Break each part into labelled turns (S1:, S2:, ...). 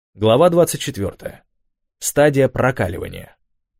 S1: Глава 24. Стадия прокаливания.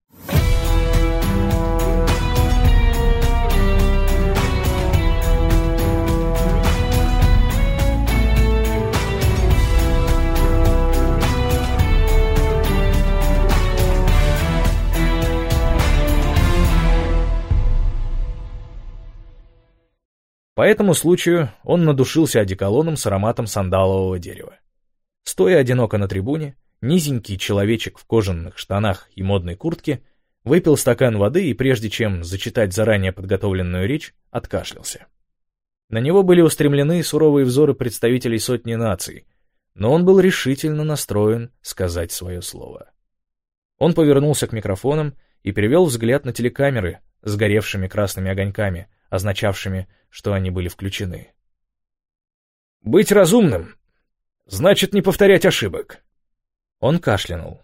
S1: По этому случаю он надушился одеколоном с ароматом сандалового дерева. Стоя одиноко на трибуне, низенький человечек в кожаных штанах и модной куртке выпил стакан воды и, прежде чем зачитать заранее подготовленную речь, откашлялся. На него были устремлены суровые взоры представителей сотни наций, но он был решительно настроен сказать свое слово. Он повернулся к микрофонам и перевел взгляд на телекамеры с горевшими красными огоньками, означавшими, что они были включены. «Быть разумным значит не повторять ошибок». Он кашлянул.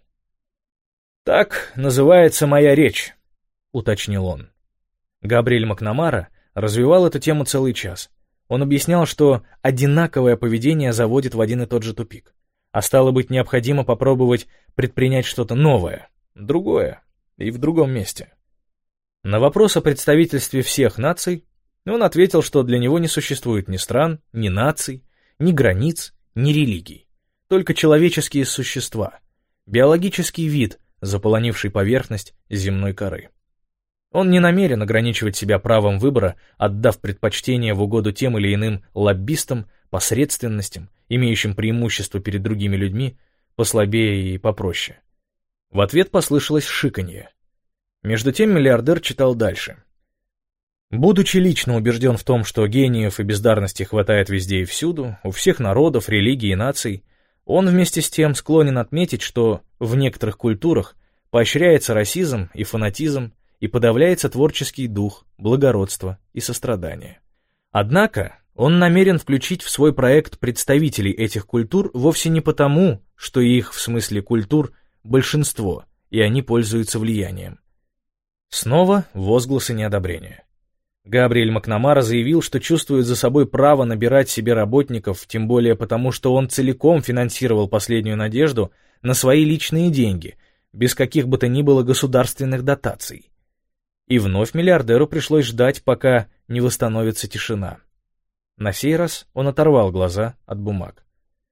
S1: «Так называется моя речь», — уточнил он. Габриэль Макнамара развивал эту тему целый час. Он объяснял, что одинаковое поведение заводит в один и тот же тупик, а стало быть, необходимо попробовать предпринять что-то новое, другое и в другом месте. На вопрос о представительстве всех наций он ответил, что для него не существует ни стран, ни наций, ни границ, ни религий, только человеческие существа, биологический вид, заполонивший поверхность земной коры. Он не намерен ограничивать себя правом выбора, отдав предпочтение в угоду тем или иным лоббистам, посредственностям, имеющим преимущество перед другими людьми, послабее и попроще. В ответ послышалось шиканье. Между тем миллиардер читал дальше. Будучи лично убежден в том, что гениев и бездарности хватает везде и всюду, у всех народов, религий и наций, он вместе с тем склонен отметить, что в некоторых культурах поощряется расизм и фанатизм и подавляется творческий дух, благородство и сострадание. Однако он намерен включить в свой проект представителей этих культур вовсе не потому, что их, в смысле культур, большинство, и они пользуются влиянием. Снова возгласы неодобрения. Габриэль Макнамара заявил, что чувствует за собой право набирать себе работников, тем более потому, что он целиком финансировал последнюю надежду на свои личные деньги, без каких бы то ни было государственных дотаций. И вновь миллиардеру пришлось ждать, пока не восстановится тишина. На сей раз он оторвал глаза от бумаг.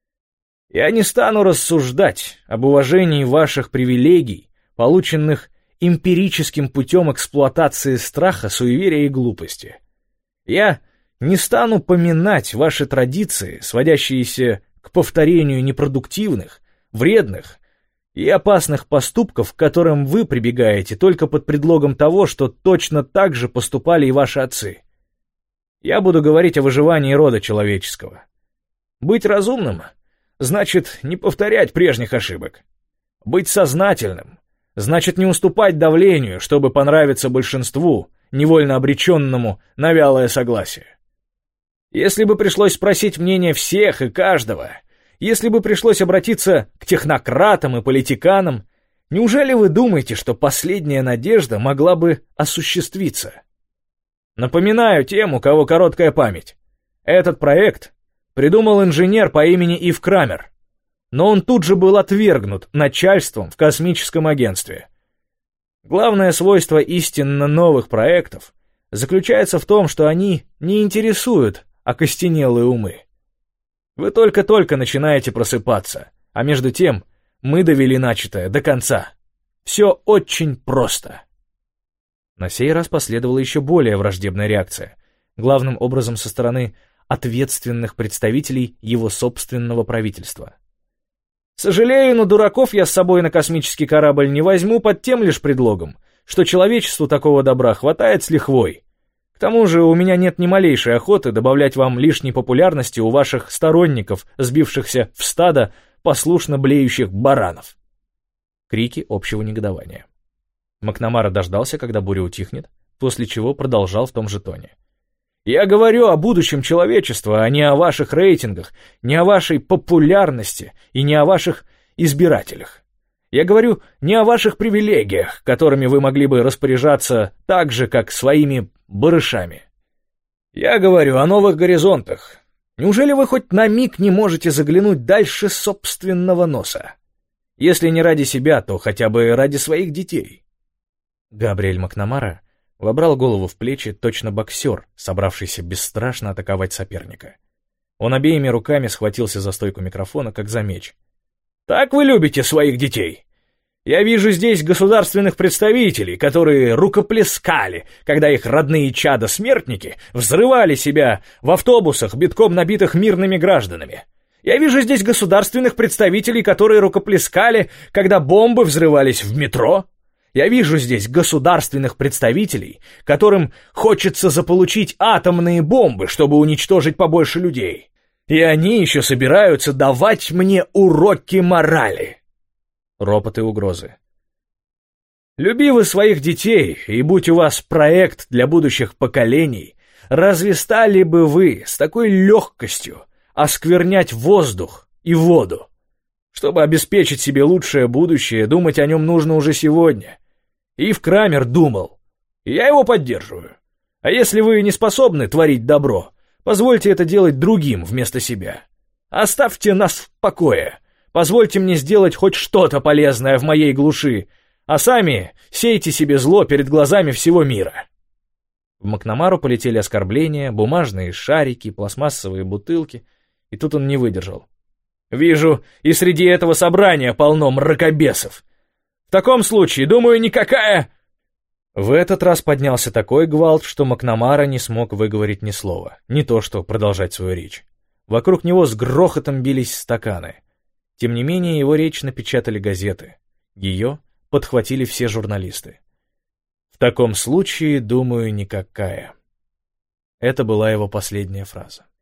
S1: «Я не стану рассуждать об уважении ваших привилегий, полученных эмпирическим путем эксплуатации страха, суеверия и глупости. Я не стану поминать ваши традиции, сводящиеся к повторению непродуктивных, вредных и опасных поступков, к которым вы прибегаете только под предлогом того, что точно так же поступали и ваши отцы. Я буду говорить о выживании рода человеческого. Быть разумным значит не повторять прежних ошибок. Быть сознательным значит не уступать давлению, чтобы понравиться большинству, невольно обреченному на вялое согласие. Если бы пришлось спросить мнение всех и каждого, если бы пришлось обратиться к технократам и политиканам, неужели вы думаете, что последняя надежда могла бы осуществиться? Напоминаю тем, у кого короткая память. Этот проект придумал инженер по имени Ив Крамер, но он тут же был отвергнут начальством в космическом агентстве. Главное свойство истинно новых проектов заключается в том, что они не интересуют окостенелые умы. Вы только-только начинаете просыпаться, а между тем мы довели начатое до конца. Все очень просто. На сей раз последовала еще более враждебная реакция, главным образом со стороны ответственных представителей его собственного правительства. Сожалею, но дураков я с собой на космический корабль не возьму под тем лишь предлогом, что человечеству такого добра хватает с лихвой. К тому же у меня нет ни малейшей охоты добавлять вам лишней популярности у ваших сторонников, сбившихся в стадо послушно блеющих баранов. Крики общего негодования. Макнамара дождался, когда буря утихнет, после чего продолжал в том же тоне. Я говорю о будущем человечества, а не о ваших рейтингах, не о вашей популярности и не о ваших избирателях. Я говорю не о ваших привилегиях, которыми вы могли бы распоряжаться так же, как своими барышами. Я говорю о новых горизонтах. Неужели вы хоть на миг не можете заглянуть дальше собственного носа? Если не ради себя, то хотя бы ради своих детей. Габриэль Макнамара вобрал голову в плечи, точно боксер, собравшийся бесстрашно атаковать соперника. Он обеими руками схватился за стойку микрофона, как за меч. «Так вы любите своих детей? Я вижу здесь государственных представителей, которые рукоплескали, когда их родные чада-смертники взрывали себя в автобусах, битком набитых мирными гражданами. Я вижу здесь государственных представителей, которые рукоплескали, когда бомбы взрывались в метро. Я вижу здесь государственных представителей, которым хочется заполучить атомные бомбы, чтобы уничтожить побольше людей. И они еще собираются давать мне уроки морали». Ропот и угрозы. «Люби вы своих детей, и будь у вас проект для будущих поколений, разве стали бы вы с такой легкостью осквернять воздух и воду? Чтобы обеспечить себе лучшее будущее, думать о нем нужно уже сегодня. Ив Крамер думал, и я его поддерживаю. А если вы не способны творить добро, позвольте это делать другим вместо себя. Оставьте нас в покое. Позвольте мне сделать хоть что-то полезное в моей глуши, а сами сейте себе зло перед глазами всего мира». В Макнамару полетели оскорбления, бумажные шарики, пластмассовые бутылки, и тут он не выдержал. «Вижу, и среди этого собрания полно мракобесов. В таком случае, думаю, никакая...» В этот раз поднялся такой гвалт, что Макнамара не смог выговорить ни слова, не то что продолжать свою речь. Вокруг него с грохотом бились стаканы. Тем не менее, его речь напечатали газеты. Ее подхватили все журналисты. «В таком случае, думаю, никакая». Это была его последняя фраза.